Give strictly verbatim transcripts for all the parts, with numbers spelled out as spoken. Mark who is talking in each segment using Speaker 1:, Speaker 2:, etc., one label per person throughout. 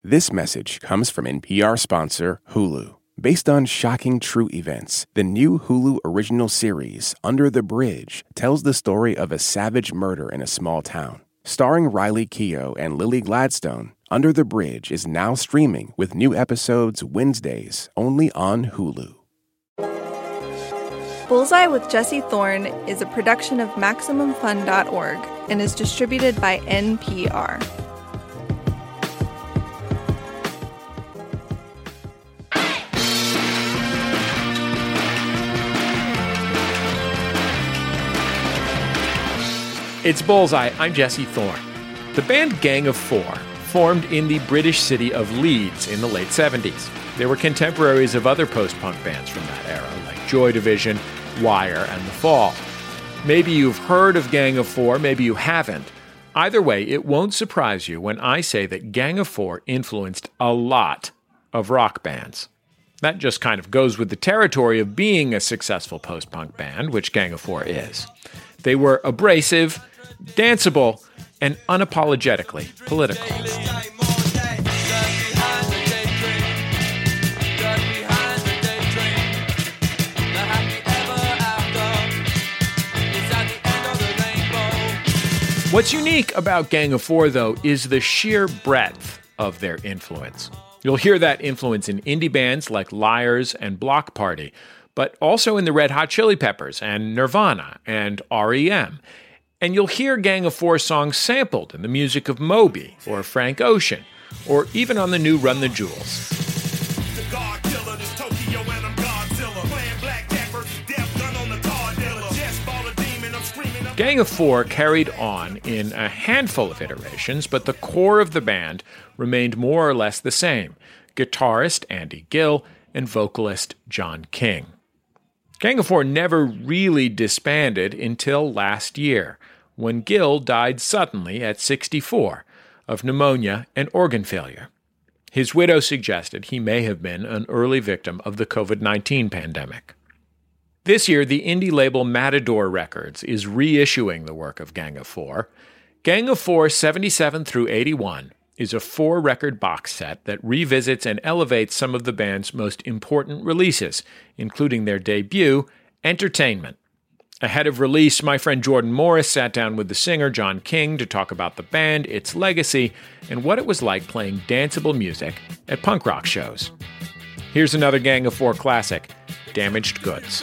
Speaker 1: This message comes from N P R sponsor Hulu. Based on shocking true events, the new Hulu original series, Under the Bridge, tells the story of a savage murder in a small town. Starring Riley Keough and Lily Gladstone, Under the Bridge is now streaming with new episodes Wednesdays only on Hulu.
Speaker 2: Bullseye with Jesse Thorne is a production of Maximum Fun dot org and is distributed by N P R.
Speaker 3: It's Bullseye. I'm Jesse Thorne. The band Gang of Four formed in the British city of Leeds in the late seventies. They were contemporaries of other post-punk bands from that era, like Joy Division, Wire, and The Fall. Maybe you've heard of Gang of Four, maybe you haven't. Either way, it won't surprise you when I say that Gang of Four influenced a lot of rock bands. That just kind of goes with the territory of being a successful post-punk band, which Gang of Four is. They were abrasive, danceable, and unapologetically political. What's unique about Gang of Four, though, is the sheer breadth of their influence. You'll hear that influence in indie bands like Liars and Block Party, but also in the Red Hot Chili Peppers and Nirvana and R E M. And you'll hear Gang of Four songs sampled in the music of Moby or Frank Ocean, or even on the new Run the Jewels. Gang of Four carried on in a handful of iterations, but the core of the band remained more or less the same: guitarist Andy Gill and vocalist John King. Gang of Four never really disbanded until last year, when Gill died suddenly at sixty-four of pneumonia and organ failure. His widow suggested he may have been an early victim of the covid nineteen pandemic. This year, the indie label Matador Records is reissuing the work of Gang of Four. Gang of Four seventy-seven through eighty-one is a four-record box set that revisits and elevates some of the band's most important releases, including their debut, Entertainment. Ahead of release, my friend Jordan Morris sat down with the singer John King to talk about the band, its legacy, and what it was like playing danceable music at punk rock shows. Here's another Gang of Four classic, Damaged Goods.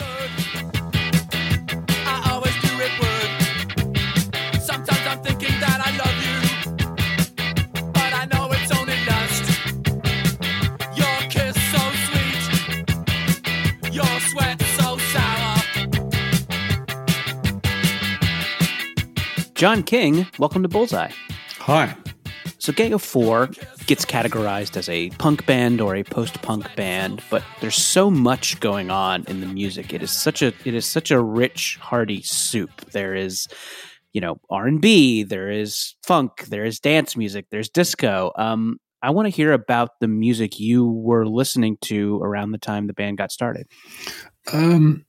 Speaker 4: John King, welcome to Bullseye.
Speaker 5: Hi.
Speaker 4: So Gang of Four gets categorized as a punk band or a post-punk band, but there's so much going on in the music. It is such a it is such a rich, hearty soup. There is, you know, R and B, there is funk, there is dance music, there's disco. Um, I want to hear about the music you were listening to around the time the band got started. Um,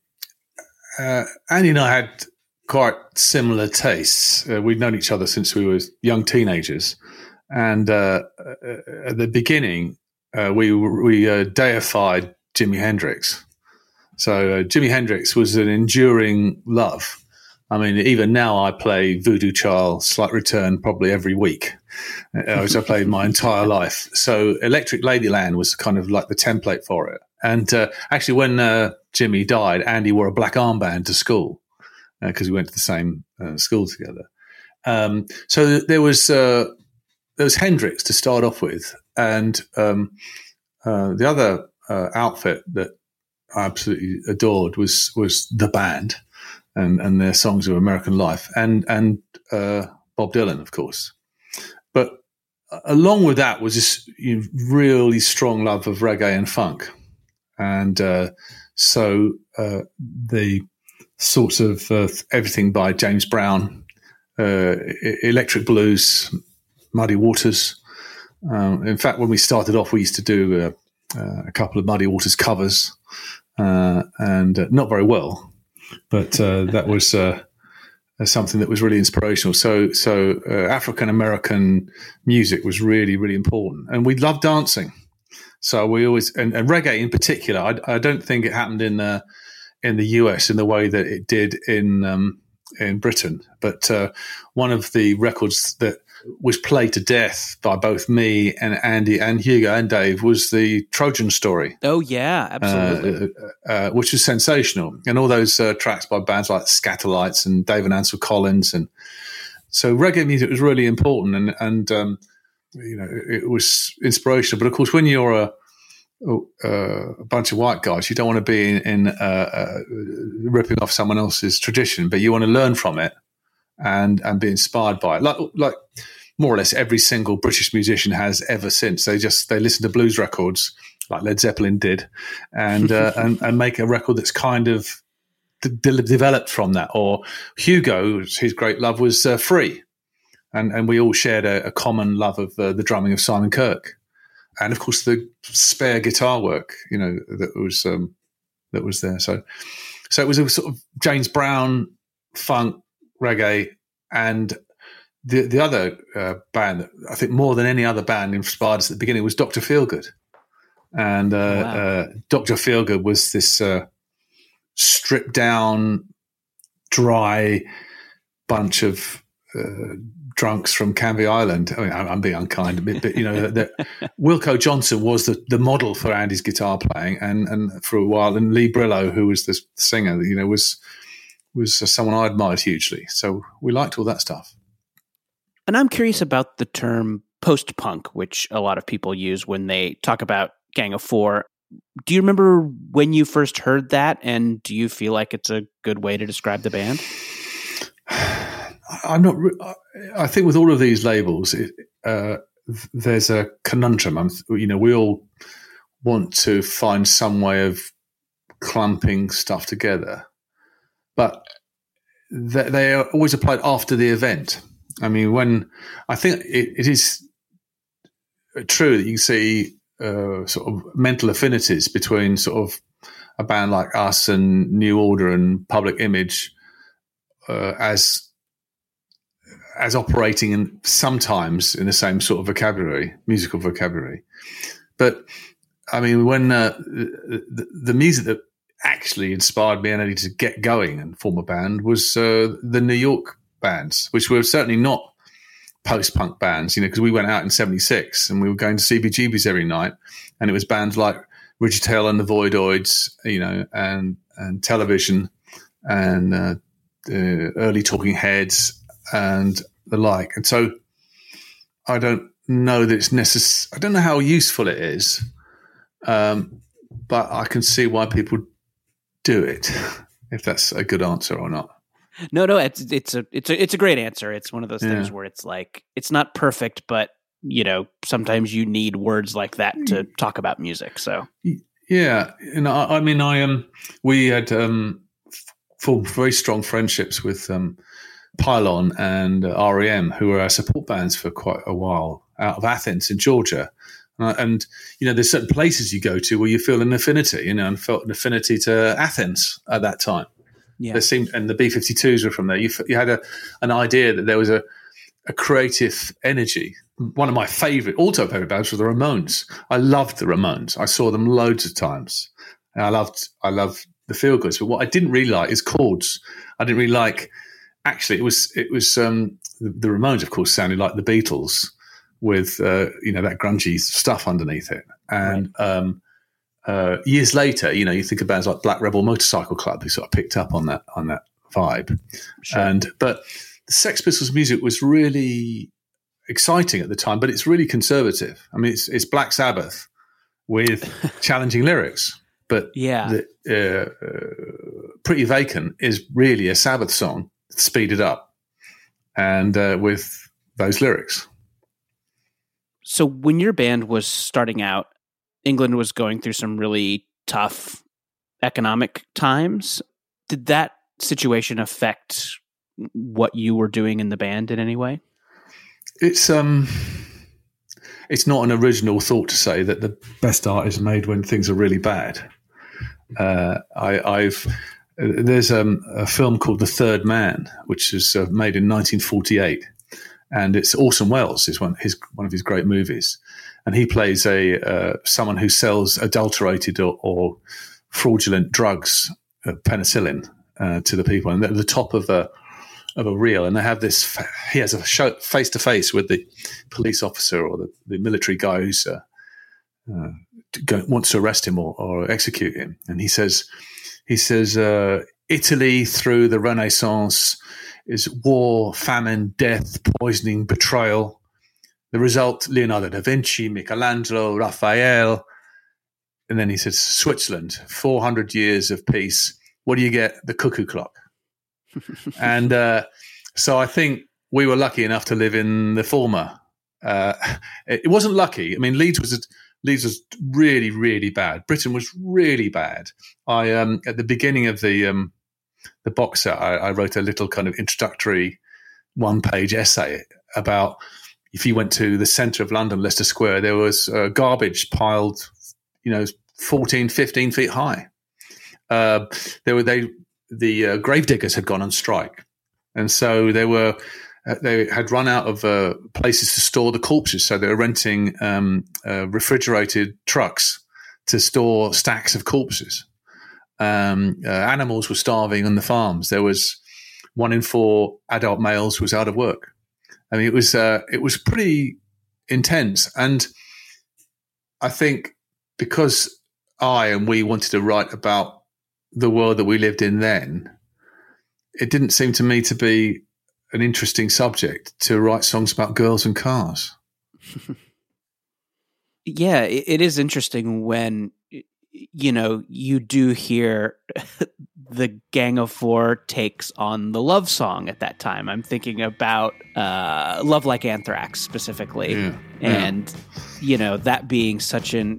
Speaker 5: uh, Andy and I had quite similar tastes. Uh, we'd known each other since we were young teenagers. And uh, at the beginning, uh, we we uh, deified Jimi Hendrix. So uh, Jimi Hendrix was an enduring love. I mean, even now I play Voodoo Child, Slight Return probably every week, as I played my entire life. So Electric Ladyland was kind of like the template for it. And uh, actually, when uh, Jimmy died, Andy wore a black armband to school because uh, we went to the same uh, school together. Um, so there was... Uh, There was Hendrix to start off with, and um, uh, the other uh, outfit that I absolutely adored was was the band and, and their songs of American life, and and uh, Bob Dylan, of course. But along with that was this you know, really strong love of reggae and funk, and uh, so uh, the sorts of uh, everything by James Brown, uh, electric blues, Muddy Waters. Um, in fact, when we started off, we used to do uh, uh, a couple of Muddy Waters covers, uh, and uh, not very well, but uh, that was uh, as something that was really inspirational. So, so uh, African American music was really, really important, and we loved dancing. So we always and, and reggae in particular. I, I don't think it happened in uh, in the U S in the way that it did in um, in Britain. But uh, one of the records that was played to death by both me and Andy and Hugo and Dave was the Trojan Story.
Speaker 4: Oh yeah, absolutely.
Speaker 5: Uh, uh, which was sensational, and all those uh, tracks by bands like Scatolites and Dave and Ansel Collins, and so reggae music was really important, and and um, you know it was inspirational. But of course, when you're a Uh, a bunch of white guys, you don't want to be in, in uh, uh, ripping off someone else's tradition, but you want to learn from it and and be inspired by it. Like like more or less every single British musician has ever since. They just they listen to blues records like Led Zeppelin did, and uh, and, and make a record that's kind of de- developed from that. Or Hugo, his great love was uh, Free, and and we all shared a, a common love of uh, the drumming of Simon Kirke. And of course, the spare guitar work, you know, that was um, that was there. So, so it was a sort of James Brown funk reggae, and the the other uh, band that I think more than any other band inspired us at the beginning was Doctor Feelgood, and uh, wow. uh, Doctor Feelgood was this uh, stripped down, dry bunch of Uh, drunks from Canvey Island. I mean, I'm being unkind a bit, but you know, the, Wilco Johnson was the, the model for Andy's guitar playing, and and for a while, and Lee Brillo, who was the singer, you know, was was someone I admired hugely. So we liked all that stuff.
Speaker 4: And I'm curious about the term post-punk, which a lot of people use when they talk about Gang of Four. Do you remember when you first heard that, and do you feel like it's a good way to describe the band?
Speaker 5: I'm not. I think with all of these labels, it, uh, there's a conundrum. I'm, you know, we all want to find some way of clumping stuff together, but they, they are always applied after the event. I mean, when I think it, it is true that you see uh, sort of mental affinities between sort of a band like us and New Order and Public Image uh, as as operating in sometimes in the same sort of vocabulary, musical vocabulary. But I mean, when uh, the, the music that actually inspired me and Eddie to get going and form a band was uh, the New York bands, which were certainly not post-punk bands, you know, because we went out in seventy-six and we were going to C B G B's every night, and it was bands like Richard Hell and the Voidoids, you know, and and Television and uh, the early Talking Heads and the like. And so I don't know that it's necessary. I don't know how useful it is, um, but I can see why people do it, if that's a good answer or not.
Speaker 4: No, no, it's it's a it's a it's a great answer. It's one of those things
Speaker 5: Yeah.
Speaker 4: where it's like it's not perfect, but you know, sometimes you need words like that to talk about music. So
Speaker 5: Yeah, and I, I mean, I um, we had um, formed very strong friendships with um, Pylon and uh, R E M, who were our support bands for quite a while out of Athens in Georgia. Uh, and, you know, there's certain places you go to where you feel an affinity, you know, and felt an affinity to Athens at that time.
Speaker 4: yeah,
Speaker 5: There seemed, and the B fifty-twos were from there. You, f- you had a, an idea that there was a, a creative energy. One of my favorite, also favorite bands was the Ramones. I loved the Ramones. I saw them loads of times. And I loved, I loved the feel goods. But what I didn't really like is chords. I didn't really like, actually, it was, it was, um, the, the Ramones, of course, sounded like the Beatles with, uh, you know, that grungy stuff underneath it. And, right. um, uh, years later, you know, you think of bands like Black Rebel Motorcycle Club, who sort of picked up on that, on that vibe.
Speaker 4: Sure.
Speaker 5: And, but the Sex Pistols music was really exciting at the time, but it's really conservative. I mean, it's, it's Black Sabbath with challenging lyrics, but
Speaker 4: yeah,
Speaker 5: the, uh, uh, Pretty Vacant is really a Sabbath song speeded up and uh, with those lyrics.
Speaker 4: So when your band was starting out, England was going through some really tough economic times. Did that situation affect what you were doing in the band in any way?
Speaker 5: It's um, it's not an original thought to say that the best art is made when things are really bad. Uh, I, I've there's um, a film called The Third Man, which was uh, made in nineteen forty-eight, and it's Orson Welles is one his one of his great movies, and he plays a uh, someone who sells adulterated or, or fraudulent drugs, uh, penicillin, uh, to the people, and they're at the top of a of a reel, and they have this. He has a show face to face with the police officer or the, the military guy who's uh, uh, go, wants to arrest him or, or execute him, and he says. He says, uh, Italy through the Renaissance is war, famine, death, poisoning, betrayal. The result, Leonardo da Vinci, Michelangelo, Raphael. And then he says, Switzerland, four hundred years of peace. What do you get? The cuckoo clock. and uh, so I think we were lucky enough to live in the former. Uh, it wasn't lucky. I mean, Leeds was... A, Leeds was really, really bad. Britain was really bad. I um, at the beginning of the um, the box set, I, I wrote a little kind of introductory one-page essay about if you went to the centre of London, Leicester Square, there was uh, garbage piled, you know, fourteen, fifteen feet high. Uh, there were they the uh, gravediggers had gone on strike, and so they were. Uh, they had run out of uh, places to store the corpses, so they were renting um, uh, refrigerated trucks to store stacks of corpses. Um, uh, animals were starving on the farms. There was one in four adult males was out of work. I mean, it was uh, it was pretty intense, and I think because I and we wanted to write about the world that we lived in then, it didn't seem to me to be an interesting subject to write songs about girls and cars.
Speaker 4: Yeah, it, it is interesting when, you know, you do hear the Gang of Four takes on the love song at that time. I'm thinking about uh, Love Like Anthrax specifically.
Speaker 5: Yeah,
Speaker 4: and,
Speaker 5: yeah.
Speaker 4: you know, that being such an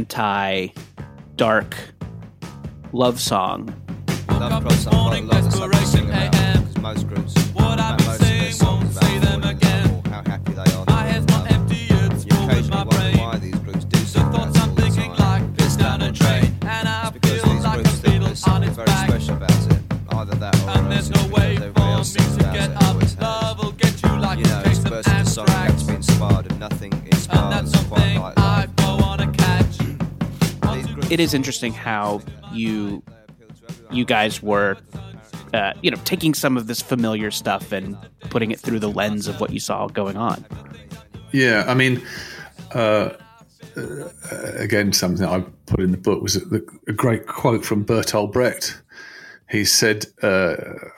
Speaker 4: anti-dark love song.
Speaker 6: Love cross up quite a lot of stuff to sing about, because most groups, most of their songs about or how happy they are.
Speaker 7: My head's not empty, it's
Speaker 6: You
Speaker 7: full with
Speaker 6: occasionally
Speaker 7: my
Speaker 6: wonder
Speaker 7: brain.
Speaker 6: why these groups do
Speaker 7: The
Speaker 6: sing about
Speaker 7: thoughts
Speaker 6: it
Speaker 7: I'm
Speaker 6: all the
Speaker 7: thinking
Speaker 6: time.
Speaker 7: like piss down a drain. And I
Speaker 6: It's because
Speaker 7: feel
Speaker 6: these
Speaker 7: like a
Speaker 6: groups think
Speaker 7: beetle
Speaker 6: there's
Speaker 7: on
Speaker 6: something
Speaker 7: its
Speaker 6: very
Speaker 7: back.
Speaker 6: special about it. Either that or
Speaker 7: And there's
Speaker 6: else
Speaker 7: no
Speaker 6: it's
Speaker 7: way
Speaker 6: because
Speaker 7: for
Speaker 6: everybody else
Speaker 7: me
Speaker 6: sings
Speaker 7: to
Speaker 6: about
Speaker 7: get
Speaker 6: it,
Speaker 7: up.
Speaker 6: always has.
Speaker 7: Love will get you like
Speaker 6: You
Speaker 7: a
Speaker 6: know,
Speaker 7: case
Speaker 6: it's
Speaker 7: of
Speaker 6: versus a song you have
Speaker 7: anthrax.
Speaker 6: to be inspired and nothing
Speaker 7: And
Speaker 6: inspires
Speaker 7: that's
Speaker 6: quite
Speaker 7: something
Speaker 6: like
Speaker 7: I
Speaker 6: love.
Speaker 7: go on a catch.
Speaker 6: These groups
Speaker 4: It is interesting how you you guys were, uh, you know, taking some of this familiar stuff and putting it through the lens of what you saw going on.
Speaker 5: Yeah, I mean, uh, uh, again, something I put in the book was a, a great quote from Bertolt Brecht. He said, uh,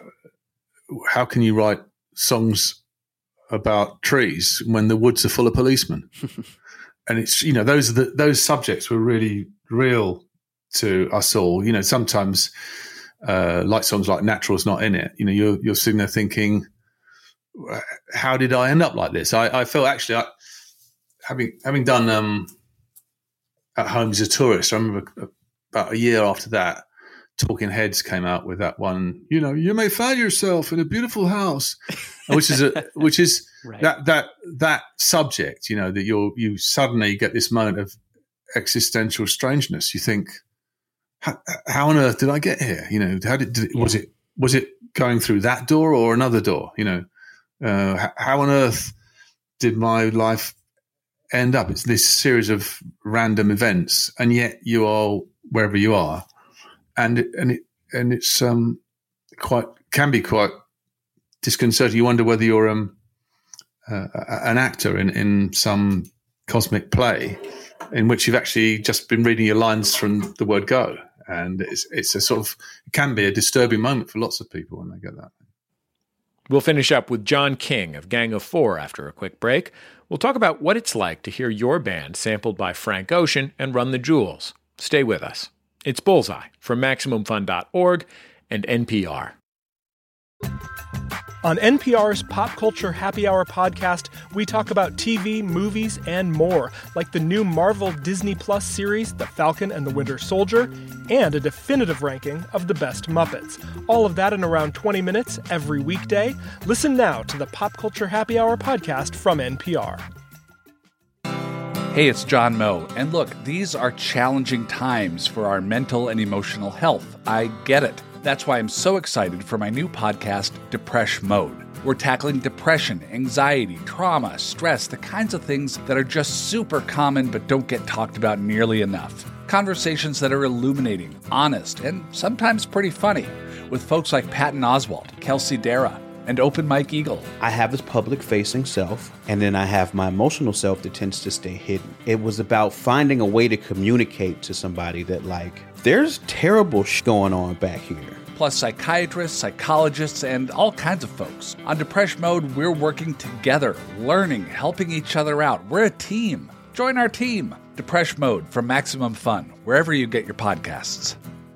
Speaker 5: how can you write songs about trees when the woods are full of policemen? And it's, you know, those are the, those subjects were really real to us all. You know, sometimes uh, like songs like Natural's not in it. You know, you're, you're sitting there thinking, how did I end up like this? I, I felt actually, I, having having done um, At Home as a Tourist, I remember about a year after that, Talking Heads came out with that one. You know, you may find yourself in a beautiful house, which is a which is
Speaker 4: Right.
Speaker 5: that that that subject. You know, that you you suddenly get this moment of existential strangeness. You think, how, how on earth did I get here? You know, how did, did was it was it going through that door or another door? You know. Uh, how on earth did my life end up? It's this series of random events, and yet you are wherever you are, and and it and it's um quite can be quite disconcerting. You wonder whether you're um uh, an actor in in some cosmic play in which you've actually just been reading your lines from the word go, and it's it's a sort of it can be a disturbing moment for lots of people when they get that.
Speaker 3: We'll finish up with John King of Gang of Four after a quick break. We'll talk about what it's like to hear your band sampled by Frank Ocean and Run the Jewels. Stay with us. It's Bullseye from Maximum Fun dot org and N P R.
Speaker 8: On N P R's Pop Culture Happy Hour podcast, we talk about T V, movies, and more, like the new Marvel Disney Plus series, The Falcon and the Winter Soldier, and a definitive ranking of the best Muppets. All of that in around twenty minutes every weekday. Listen now to the Pop Culture Happy Hour podcast from N P R.
Speaker 9: Hey, it's John Moe. And look, these are challenging times for our mental and emotional health. I get it. That's why I'm so excited for my new podcast, Depresh Mode. We're tackling depression, anxiety, trauma, stress, the kinds of things that are just super common but don't get talked about nearly enough. Conversations that are illuminating, honest, and sometimes pretty funny, with folks like Patton Oswalt, Kelsey Darragh, and Open Mike Eagle.
Speaker 10: I have this public-facing self, and then I have my emotional self that tends to stay hidden. It was about finding a way to communicate to somebody that, like, there's terrible sh going on back here.
Speaker 9: Plus psychiatrists, psychologists, and all kinds of folks. On Depresh Mode, we're working together, learning, helping each other out. We're a team. Join our team. Depresh Mode from Maximum Fun, wherever you get your podcasts.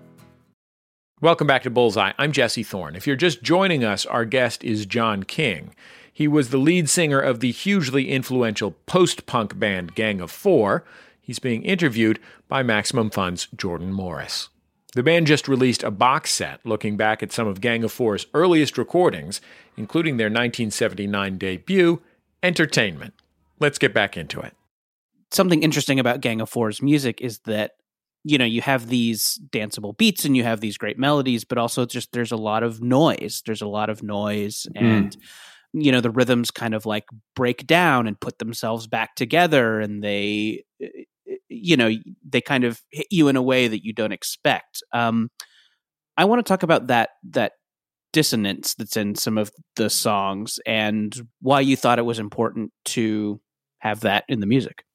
Speaker 3: Welcome back to Bullseye. I'm Jesse Thorne. If you're just joining us, our guest is John King. He was the lead singer of the hugely influential post-punk band Gang of Four. He's being interviewed by Maximum Fun's Jordan Morris. The band just released a box set looking back at some of Gang of Four's earliest recordings, including their nineteen seventy-nine debut, Entertainment. Let's get back into it.
Speaker 4: Something interesting about Gang of Four's music is that, you know, you have these danceable beats and you have these great melodies, but also just there's a lot of noise. There's a lot of noise and, mm. you know, the rhythms kind of like break down and put themselves back together, and they, you know, they kind of hit you in a way that you don't expect. Um, I want to talk about that that dissonance that's in some of the songs and why you thought it was important to have that in the music.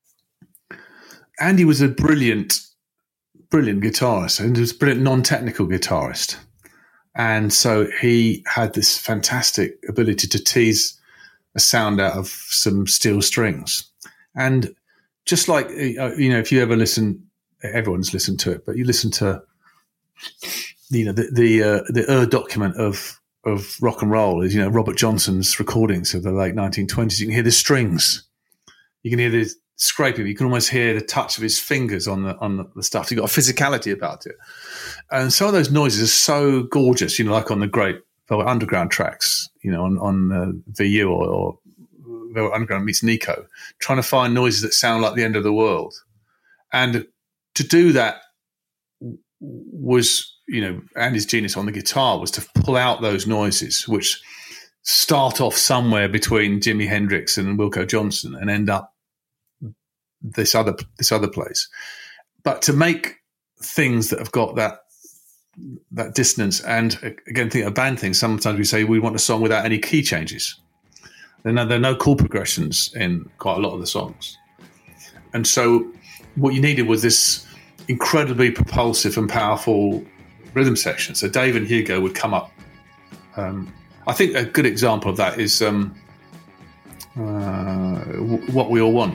Speaker 5: Andy was a brilliant, brilliant guitarist, and he was a brilliant non-technical guitarist. And so he had this fantastic ability to tease a sound out of some steel strings. And just like, you know, if you ever listen, everyone's listened to it, but you listen to, you know, the the, uh, the Ur document of of rock and roll is, you know, Robert Johnson's recordings of the late nineteen twenties. You can hear the strings. You can hear the scraping. You can almost hear the touch of his fingers on the on the stuff. You've got a physicality about it. And some of those noises are so gorgeous, you know, like on the great Velvet Underground tracks, you know, on, on uh, V U or, or Velvet Underground meets Nico, trying to find noises that sound like the end of the world. And to do that was, you know, Andy's genius on the guitar was to pull out those noises, which start off somewhere between Jimi Hendrix and Wilco Johnson and end up this other this other place. But to make things that have got that that dissonance, and again, think a band thing, sometimes we say we want a song without any key changes. There are no, there are no chord progressions in quite a lot of the songs. And so what you needed was this incredibly propulsive and powerful rhythm section. So Dave and Hugo would come up. Um, I think a good example of that is um, uh, What We All Want.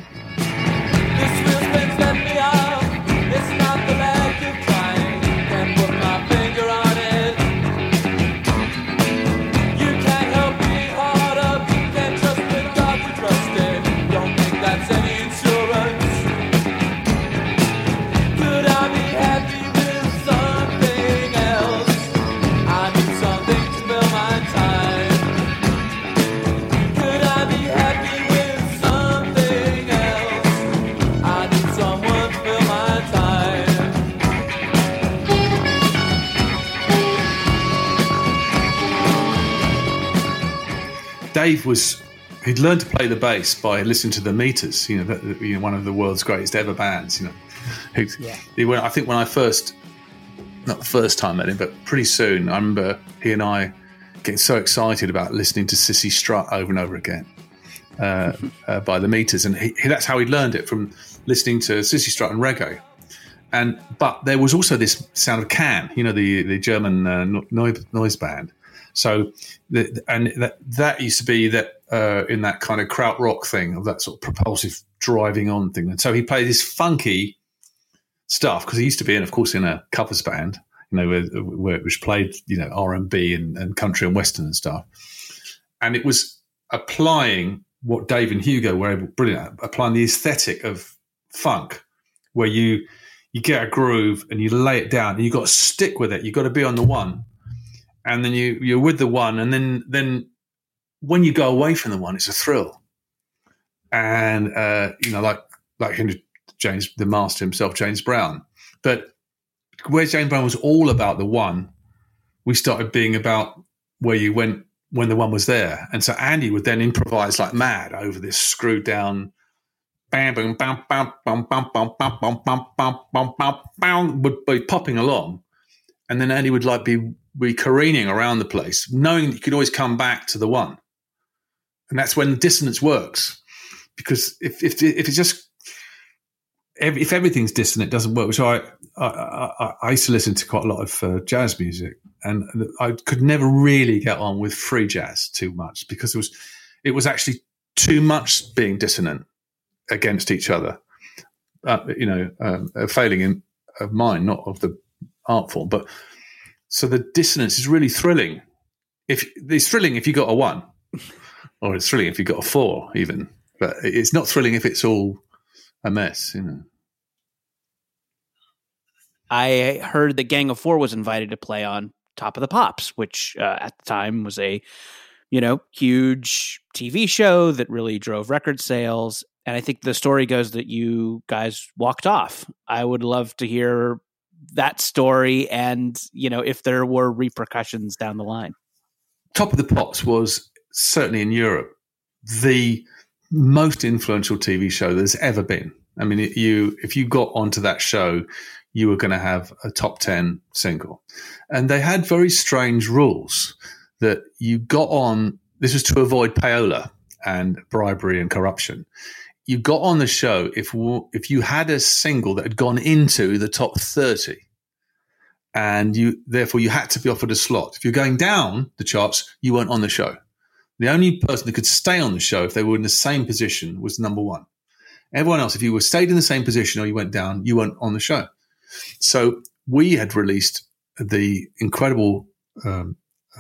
Speaker 5: Dave was, he'd learned to play the bass by listening to the Meters, you know, that, you know, one of the world's greatest ever bands, you know. He, yeah. he went, I think when I first, not the first time I met him, but pretty soon, I remember he and I getting so excited about listening to Sissy Strut over and over again uh, uh, by the Meters. And he, he, that's how he learned it, from listening to Sissy Strut and reggae. And But there was also this sound of Can, you know, the, the German uh, noise, noise band. So, the, and that, that used to be that uh, in that kind of krautrock thing, of that sort of propulsive driving on thing. And so he played this funky stuff, because he used to be in, of course, in a covers band, you know, where, where it was played, you know, R and B and, and country and western and stuff. And it was applying what Dave and Hugo were able, brilliant at, applying the aesthetic of funk, where you you get a groove and you lay it down and you got to stick with it. You got to be on the one. And then you, you're with the one, and then then when you go away from the one, it's a thrill. And, uh, you know, like like James, the master himself, James Brown. But where James Brown was all about the one, we started being about where you went when the one was there. And so Andy would then improvise like mad over this screwed down bam, bam, bam, bam, bam, bam, bam, bam, bam, bam, bam, bam, bam, bam, would be popping along. And then Andy would like be, be careening around the place, knowing that you could always come back to the one. And that's when dissonance works. Because if if if it's just if everything's dissonant, it doesn't work. Which I I, I, I used to listen to quite a lot of uh, jazz music, and I could never really get on with free jazz too much because it was it was actually too much being dissonant against each other. Uh, you know, um, a failing in, of mine, not of the art form. But so the dissonance is really thrilling. If it's thrilling if you got a one, or it's thrilling if you got a four, even. But it's not thrilling if it's all a mess, you know.
Speaker 4: I heard that Gang of Four was invited to play on Top of the Pops, which uh, at the time was a, you know, huge T V show that really drove record sales. And I think the story goes that you guys walked off. I would love to hear that story and, you know, if there were repercussions down the line.
Speaker 5: Top of the Pops was certainly in Europe the most influential T V show there's ever been. I mean, it, you if you got onto that show, you were going to have a top ten single. And they had very strange rules that you got on. This was to avoid payola and bribery and corruption. You got on the show if if you had a single that had gone into the top thirty, and you therefore you had to be offered a slot. If you're going down the charts, you weren't on the show. The only person that could stay on the show if they were in the same position was number one. Everyone else, if you were stayed in the same position or you went down, you weren't on the show. So we had released the incredible um,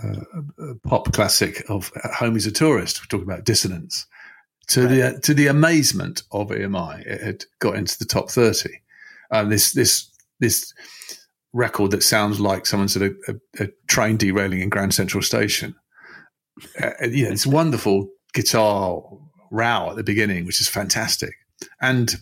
Speaker 5: uh, pop classic of Home is a Tourist. We're talking about dissonance. To right. the uh, to the amazement of E M I, it had got into the top thirty. Um, this this this record that sounds like someone's at a, a, a train derailing in Grand Central Station. Uh, yeah, it's wonderful guitar row at the beginning, which is fantastic, and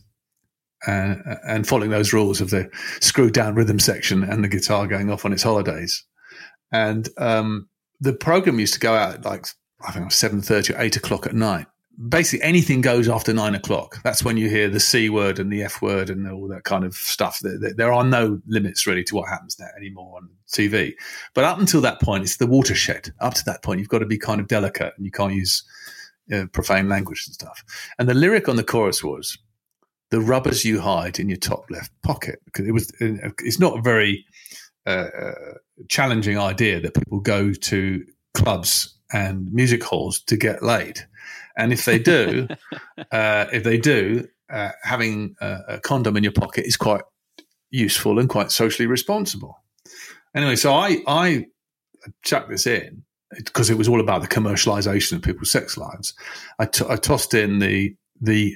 Speaker 5: uh, and following those rules of the screwed down rhythm section and the guitar going off on its holidays. And um, the program used to go out at like I think seven thirty or eight o'clock at night. Basically, anything goes after nine o'clock. That's when you hear the C word and the F word and all that kind of stuff. There, there are no limits really to what happens now anymore on T V. But up until that point, it's the watershed. Up to that point, you've got to be kind of delicate and you can't use uh, profane language and stuff. And the lyric on the chorus was, "The rubbers you hide in your top left pocket." Because it was, it's not a very uh, uh, challenging idea that people go to clubs and music halls to get laid. And if they do, uh, if they do, uh, having a, a condom in your pocket is quite useful and quite socially responsible. Anyway, so I, I chucked this in because it was all about the commercialization of people's sex lives. I, t- I tossed in the the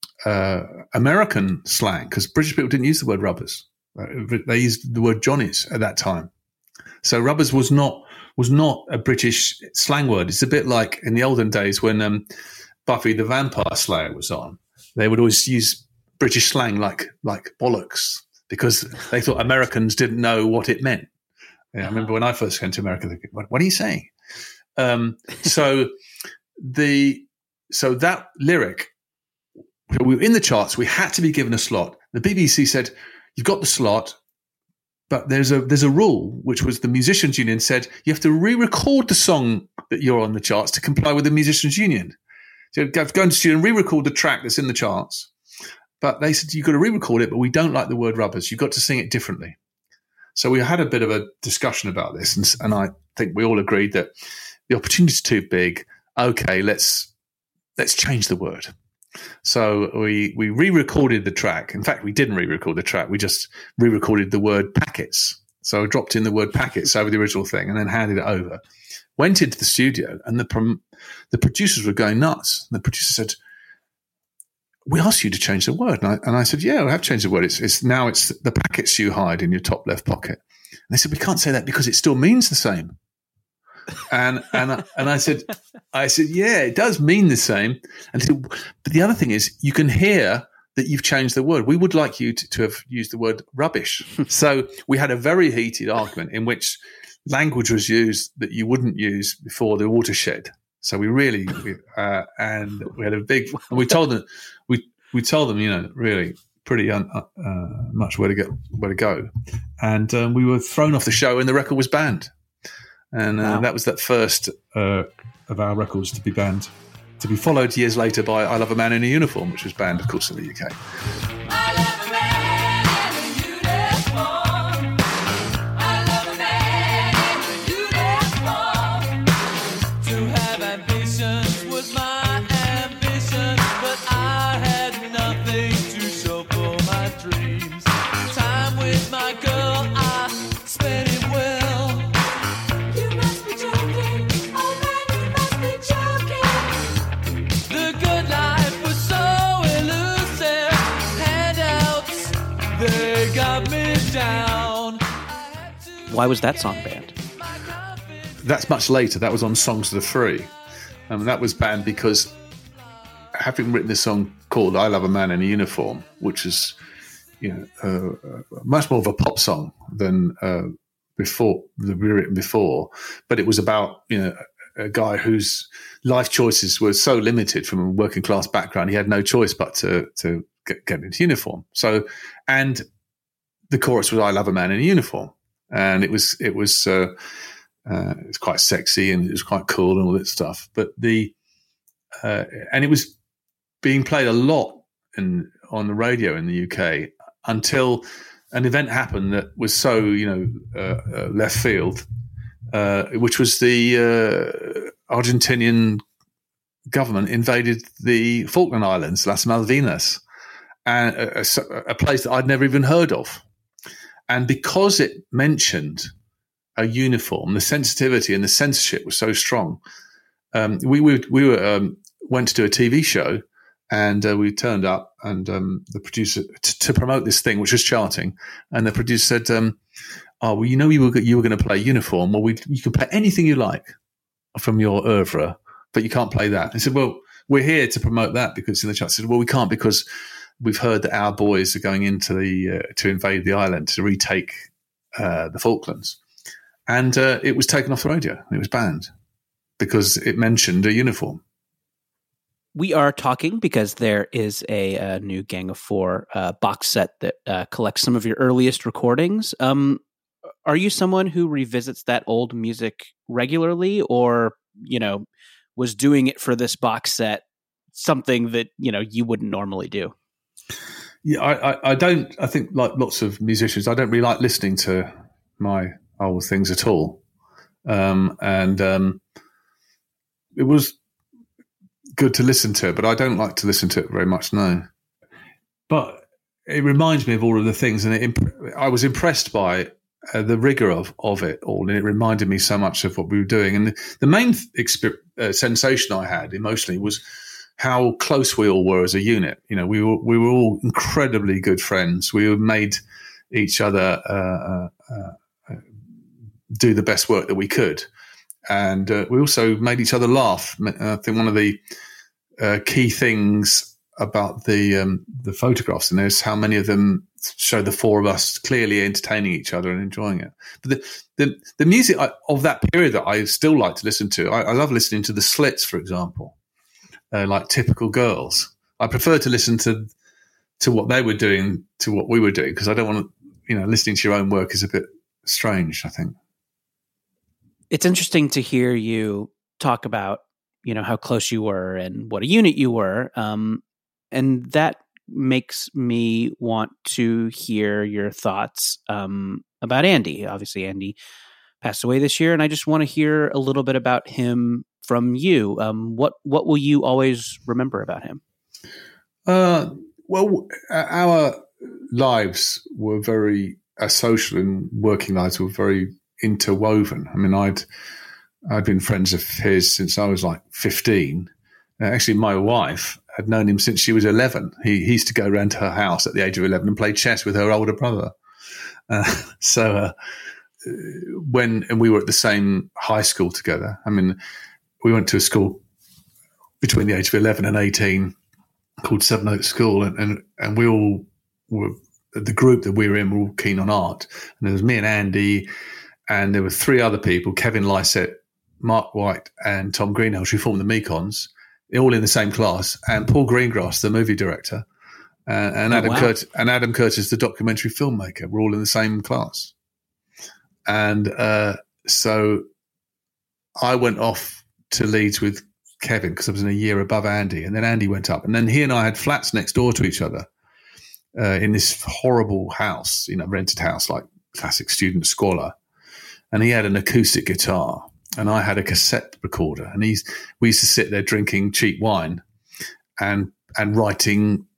Speaker 5: uh, American slang because British people didn't use the word rubbers; they used the word Johnnies at that time. So rubbers was not. was not a British slang word. It's a bit like in the olden days when um, Buffy the Vampire Slayer was on. They would always use British slang like like bollocks because they thought Americans didn't know what it meant. Yeah, I remember when I first came to America, thinking, what, what are you saying? Um, so the so that lyric, we were in the charts. We had to be given a slot. The B B C said, "You've got the slot." But there's a there's a rule, which was the Musicians Union said you have to re-record the song that you're on the charts to comply with the Musicians Union. So you have to go into the studio and re-record the track that's in the charts. But they said you've got to re-record it, but we don't like the word rubbers. You've got to sing it differently. So we had a bit of a discussion about this, and, and I think we all agreed that the opportunity is too big. Okay, let's let's change the word. So we we re-recorded the track. In fact, we didn't re-record the track. We just re-recorded the word packets. So I dropped in the word packets over the original thing and then handed it over. Went into the studio and the prom- the producers were going nuts. The producer said, "We asked you to change the word." And I, and I said, "Yeah, I have changed the word. It's, it's now it's the packets you hide in your top left pocket." And they said, "We can't say that because it still means the same." And and I, and I said, I said, yeah, it does mean the same. And said, but the other thing is, you can hear that you've changed the word. We would like you to, to have used the word rubbish. So we had a very heated argument in which language was used that you wouldn't use before the watershed. So we really, we, uh, and we had a big, and we told them, we, we told them, you know, really pretty un, uh, much where to go, where to go. And um, we were thrown off the show and the record was banned. And uh, wow. that was that first uh, of our records to be banned, to be followed years later by I Love a Man in a Uniform, which was banned, of course, in the U K.
Speaker 4: Why was that song banned?
Speaker 5: That's much later. That was on Songs of the Free. Um, that was banned because having written this song called I Love a Man in a Uniform, which is, you know, uh, much more of a pop song than uh, before, that we written before, but it was about, you know, a guy whose life choices were so limited from a working class background, he had no choice but to, to get, get into uniform. So, and the chorus was I Love a Man in a Uniform. And it was it was uh, uh, it was quite sexy and it was quite cool and all that stuff. But the uh, and it was being played a lot in, on the radio in the U K until an event happened that was so, you know, uh, uh, left field, uh, which was the uh, Argentinian government invaded the Falkland Islands, Las Malvinas, and a, a, a place that I'd never even heard of. And because it mentioned a uniform, the sensitivity and the censorship was so strong. Um, we we, we were, um, went to do a T V show, and uh, we turned up, and um, the producer t- to promote this thing, which was charting, and the producer said, um, "Oh, well, you know, you were you were going to play uniform. Well, we you can play anything you like from your oeuvre, but you can't play that." I said, "Well, we're here to promote that because in the chat." I said, "Well, we can't because we've heard that our boys are going into the uh, to invade the island to retake uh, the Falklands," and uh, it was taken off the radio. It was banned because it mentioned a uniform.
Speaker 4: We are talking because there is a, a new Gang of Four uh, box set that uh, collects some of your earliest recordings. Um, are you someone who revisits that old music regularly, or you know, was doing it for this box set something that you know you wouldn't normally do?
Speaker 5: Yeah, I, I, I don't. I think, like lots of musicians, I don't really like listening to my old things at all. Um, and um, it was good to listen to it, but I don't like to listen to it very much now. But it reminds me of all of the things, and it imp- I was impressed by uh, the rigor of, of it all, and it reminded me so much of what we were doing. And the, the main exp- uh, sensation I had emotionally was how close we all were as a unit. You know, we were we were all incredibly good friends. We made each other uh, uh, uh, do the best work that we could, and uh, we also made each other laugh. I think one of the uh, key things about the um, the photographs in there is how many of them show the four of us clearly entertaining each other and enjoying it. But the the, the music of that period that I still like to listen to, I, I love listening to the Slits, for example. Uh, like Typical Girls. I prefer to listen to to what they were doing to what we were doing because I don't want to, you know, listening to your own work is a bit strange, I think.
Speaker 4: It's interesting to hear you talk about, you know, how close you were and what a unit you were. Um, and that makes me want to hear your thoughts um, about Andy. Obviously, Andy passed away this year, and I just want to hear a little bit about him from you. Um, what what will you always remember about him?
Speaker 5: Uh, well, our lives were very, our social and working lives were very interwoven. I mean, I'd I'd been friends of his since I was like fifteen. Uh, actually, my wife had known him since she was eleven. He, he used to go around to her house at the age of eleven and play chess with her older brother. Uh, so uh, when and we were at the same high school together. I mean, we went to a school between the age of eleven and eighteen called Seven Oaks School, and, and, and we all were, the group that we were in were all keen on art. And there was me and Andy and there were three other people: Kevin Lysett, Mark White, and Tom Greenhalgh, who formed the Mekons, all in the same class. And Paul Greengrass, the movie director, uh, and
Speaker 4: oh,
Speaker 5: Adam
Speaker 4: wow.
Speaker 5: Curtis, and Adam Curtis, the documentary filmmaker, were all in the same class. And uh, so I went off to Leeds with Kevin because I was in a year above Andy, and then Andy went up, and then he and I had flats next door to each other uh, in this horrible house, you know, rented house, like classic student squalor. And he had an acoustic guitar, and I had a cassette recorder, and he's we used to sit there drinking cheap wine and and writing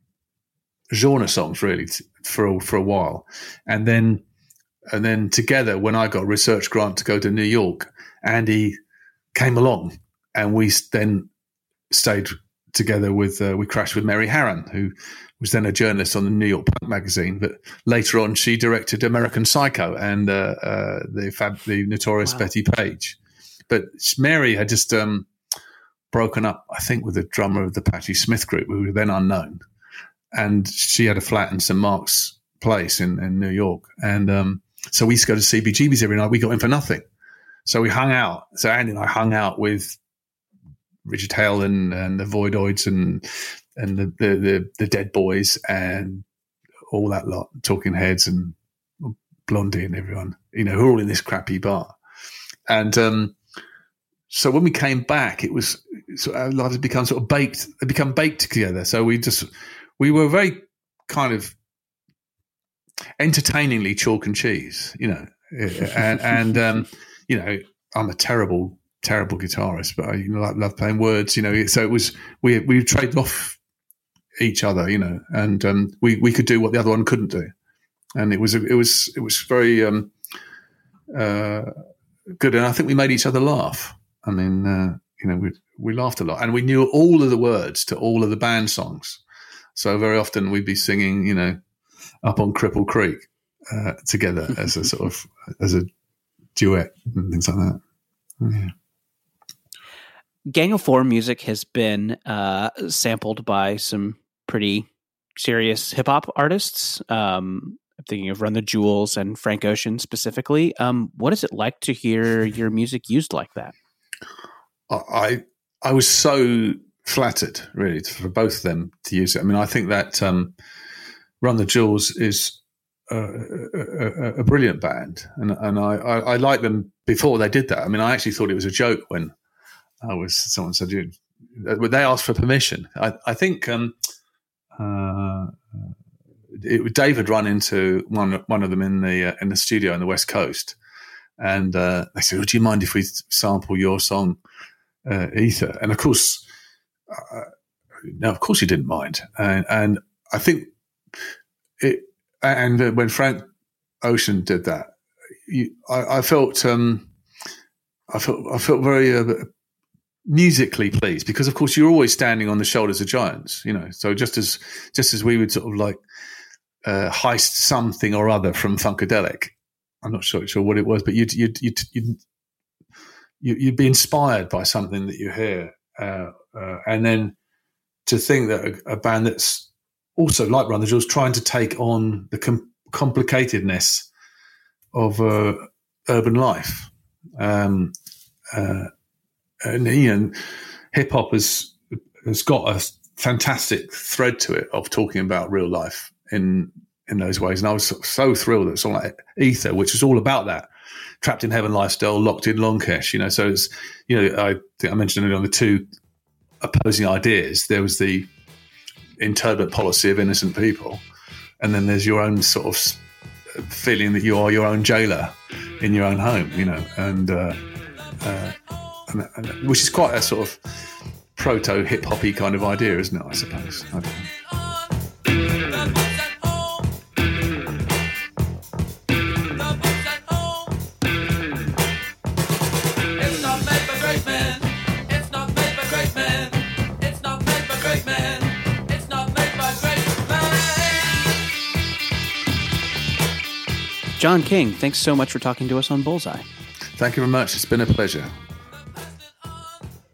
Speaker 5: genre songs really for a, for a while, and then and then together when I got a research grant to go to New York, Andy came along. And we then stayed together with, uh, we crashed with Mary Harron, who was then a journalist on the New York Punk magazine. But later on, she directed American Psycho and uh, uh, the fab, the notorious wow. Betty Page. But Mary had just um, broken up, I think, with the drummer of the Patti Smith group, who were then unknown. And she had a flat in Saint Mark's Place in, in New York. And um, so we used to go to C B G B's every night. We got in for nothing. So we hung out. So Andy and I hung out with Richard Hale and, and the Voidoids and and the, the, the, the Dead Boys and all that lot, Talking Heads and Blondie and everyone, you know, who are all in this crappy bar. And um, so when we came back, it was so our lives had become sort of baked, had become baked together. So we just, we were very kind of entertainingly chalk and cheese, you know, and, and um, you know, I'm a terrible terrible guitarist, but I you know, like, love playing words, you know. So it was we we traded off each other, you know, and um, we we could do what the other one couldn't do, and it was it was it was very um, uh, good, and I think we made each other laugh. I mean, uh, you know, we we laughed a lot, and we knew all of the words to all of the band songs. So very often we'd be singing, you know, Up on Cripple Creek uh, together as a sort of as a duet and things like that. Yeah.
Speaker 4: Gang of Four music has been uh, sampled by some pretty serious hip hop artists. Um, I'm thinking of Run the Jewels and Frank Ocean specifically. Um, what is it like to hear your music used like that?
Speaker 5: I I was so flattered, really, for both of them to use it. I mean, I think that um, Run the Jewels is a, a, a brilliant band, and and I, I, I liked them before they did that. I mean, I actually thought it was a joke when I was someone said, "You," they asked for permission. I, I think um, uh, it, Dave had run into one one of them in the uh, in the studio on the West Coast, and uh, they said, "Would you mind if we sample your song, uh, Ether?" And of course, uh, no, of course he didn't mind. And, and I think it. And when Frank Ocean did that, you, I, I felt um, I felt I felt very. Uh, musically pleased, because of course you're always standing on the shoulders of giants, you know. So just as just as we would sort of like uh, heist something or other from Funkadelic, I'm not sure, sure what it was, but you'd you'd you'd you'd, you'd be inspired by something that you hear, uh, uh, and then to think that a, a band that's also like Run the Jewels trying to take on the com- complicatedness of uh, urban life. Um, uh, And, you know, hip hop has has got a fantastic thread to it of talking about real life in in those ways. And I was so thrilled that it's all like Ether, which is all about that trapped in heaven lifestyle, locked in Longkesh. You know, so it's, you know, I think I mentioned earlier on the two opposing ideas. There was the internment policy of innocent people, and then there's your own sort of feeling that you are your own jailer in your own home. You know, and. Uh, uh, which is quite a sort of proto hip hoppy kind of idea, isn't it? I suppose. I don't know.
Speaker 7: It's not made for great men. It's not made for great men. It's not made for great men. It's not made for great men.
Speaker 4: John King, thanks so much for talking to us on Bullseye.
Speaker 5: Thank you very much. It's been a pleasure.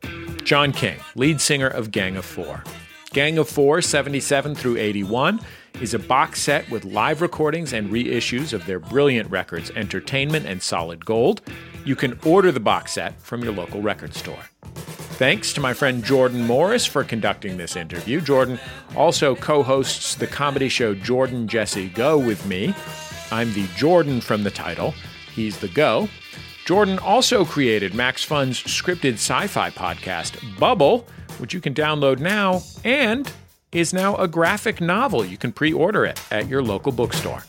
Speaker 3: John King, lead singer of Gang of Four. Gang of Four, seventy-seven through eighty-one, is a box set with live recordings and reissues of their brilliant records, Entertainment and Solid Gold. You can order the box set from your local record store. Thanks to my friend Jordan Morris for conducting this interview. Jordan also co-hosts the comedy show Jordan Jesse Go with me. I'm the Jordan from the title. He's the Go. Jordan also created Max Fun's scripted sci-fi podcast, Bubble, which you can download now, and is now a graphic novel. You can pre-order it at your local bookstore.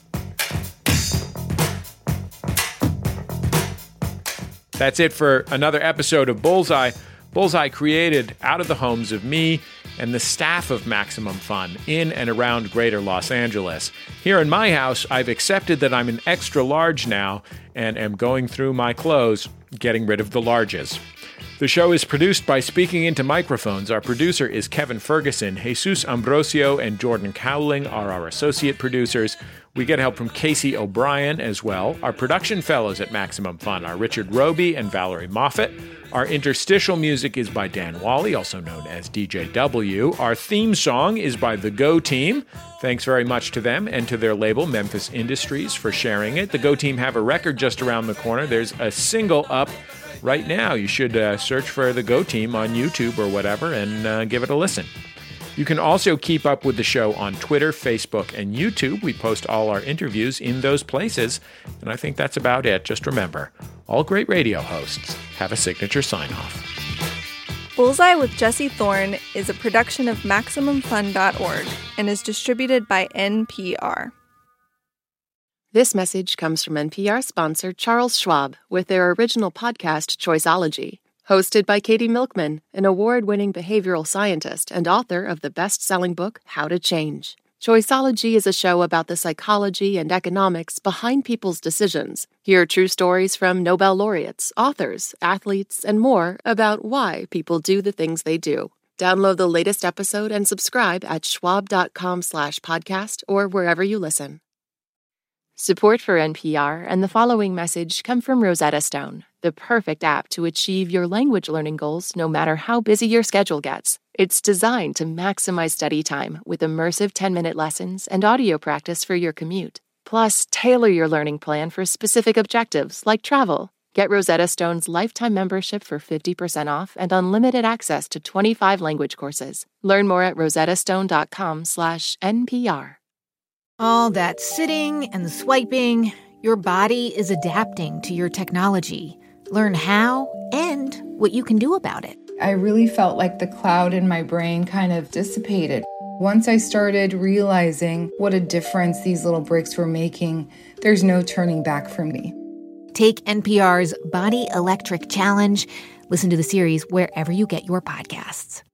Speaker 3: That's it for another episode of Bullseye. Bullseye created out of the homes of me and the staff of Maximum Fun in and around greater Los Angeles. Here in my house, I've accepted that I'm an extra large now and am going through my clothes, getting rid of the larges. The show is produced by Speaking Into Microphones. Our producer is Kevin Ferguson. Jesus Ambrosio and Jordan Cowling are our associate producers. We get help from Casey O'Brien as well. Our production fellows at Maximum Fun are Richard Roby and Valerie Moffat. Our interstitial music is by Dan Wally, also known as D J W. Our theme song is by The Go Team. Thanks very much to them and to their label, Memphis Industries, for sharing it. The Go Team have a record just around the corner. There's a single up right now. You should uh, search for The Go Team on YouTube or whatever and uh, give it a listen. You can also keep up with the show on Twitter, Facebook, and YouTube. We post all our interviews in those places, and I think that's about it. Just remember, all great radio hosts have a signature sign-off.
Speaker 2: Bullseye with Jesse Thorne is a production of Maximum Fun dot org and is distributed by N P R.
Speaker 11: This message comes from N P R sponsor Charles Schwab with their original podcast, Choiceology. Hosted by Katie Milkman, an award-winning behavioral scientist and author of the best-selling book, How to Change. Choiceology is a show about the psychology and economics behind people's decisions. Hear true stories from Nobel laureates, authors, athletes, and more about why people do the things they do. Download the latest episode and subscribe at schwab.com slash podcast or wherever you listen. Support for N P R and the following message come from Rosetta Stone, the perfect app to achieve your language learning goals no matter how busy your schedule gets. It's designed to maximize study time with immersive ten-minute lessons and audio practice for your commute. Plus, tailor your learning plan for specific objectives like travel. Get Rosetta Stone's lifetime membership for fifty percent off and unlimited access to twenty-five language courses. Learn more at rosettastone.com slash NPR.
Speaker 12: All that sitting and swiping, your body is adapting to your technology. Learn how and what you can do about it.
Speaker 13: I really felt like the cloud in my brain kind of dissipated. Once I started realizing what a difference these little breaks were making, there's no turning back for me.
Speaker 12: Take N P R's Body Electric Challenge. Listen to the series wherever you get your podcasts.